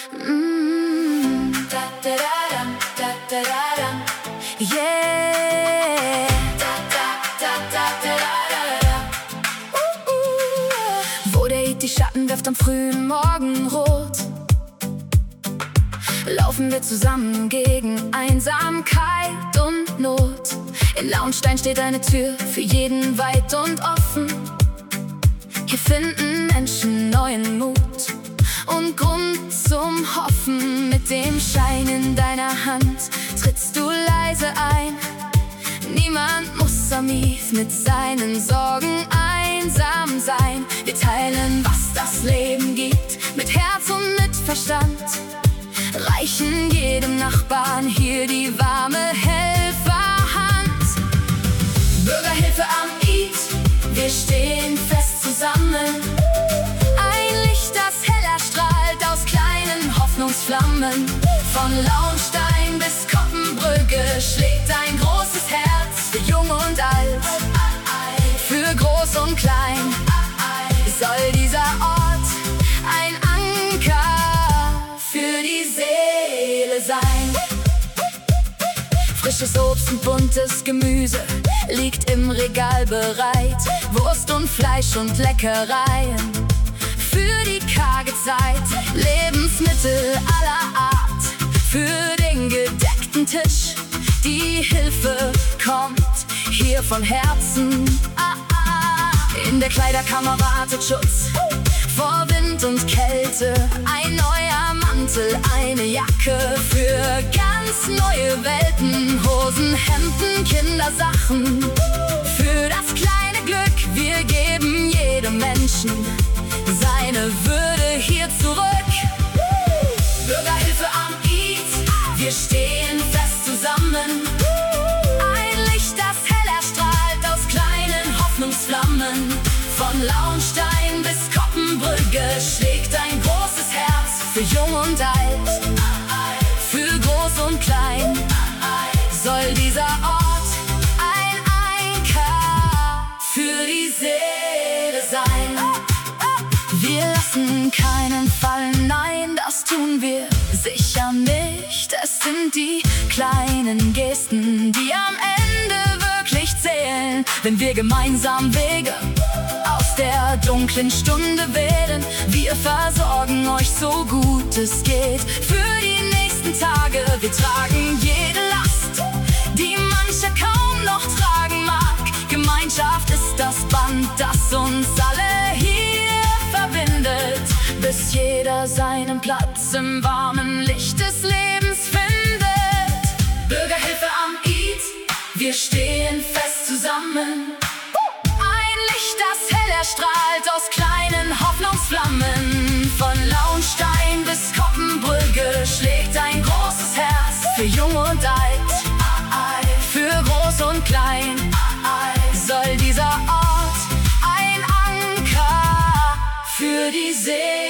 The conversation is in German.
Yeah. Wo der Heat die Schatten wirft am frühen Morgenrot, laufen wir zusammen gegen Einsamkeit und Not. In Launstein steht eine Tür für jeden weit und offen. Hier finden Menschen neuen Mut und Grund zum Hoffen. Mit dem Schein in deiner Hand trittst du leise ein. Niemand muss am Eve mit seinen Sorgen einsam sein. Wir teilen, was das Leben gibt, mit Herz und mit Verstand. Reichen jedem Nachbarn hier die warme Helferhand. Bürgerhilfe am Eid, wir stehen fest zusammen. Ein Licht, das heller strahlt aus kleinen Hoffnungsflammen. Von Launstein bis Koppenbrücke schlägt ein großes Herz für Jung und Alt, für Groß und Klein. Soll dieser Ort ein Anker für die Seele sein. Frisches Obst und buntes Gemüse liegt im Regal bereit. Wurst und Fleisch und Leckereien für die karge Zeit. Lebensmittel aller Art für den gedeckten Tisch. Die Hilfe kommt hier von Herzen. In der Kleiderkammer wartet Schutz vor Wind und Kälte. Ein neuer Mantel, eine Jacke für ganz neue Welten. Hosen, Hemden, Kindersachen für das kleine Glück. Wir geben jedem Menschen seine Würde hier zurück. Bürgerhilfe am Eid, wir stehen fest zusammen. Ein Licht, das heller strahlt aus kleinen Hoffnungsflammen. Von Launstein bis Koppenbrücke schlägt ein großes Herz für Jung und Alt, für Groß und Klein. Soll dieser Ort ein Anker für die Seele sein. Wir lassen keinen fallen, nein, das tun wir sicher nicht. Es sind die kleinen Gesten, die am Ende wirklich zählen. Wenn wir gemeinsam Wege aus der dunklen Stunde wählen. Wir versorgen euch so gut es geht für die nächsten Tage. Wir tragen jede Last, die mancher kaum noch tragen mag. Gemeinschaft ist das Band, das uns alle hier verbindet, bis jeder seinen Platz im warmen Licht des Lebens findet. Bürgerhilfe am Eid, wir stehen fest zusammen. Ein Licht, das heller strahlt aus kleinen Hoffnungsflammen. Von Launstein bis Koppenbrücke schlägt ein großes Herz für Jung und Alt, für Groß und Klein. Soll dieser Ort ein Anker für die Seele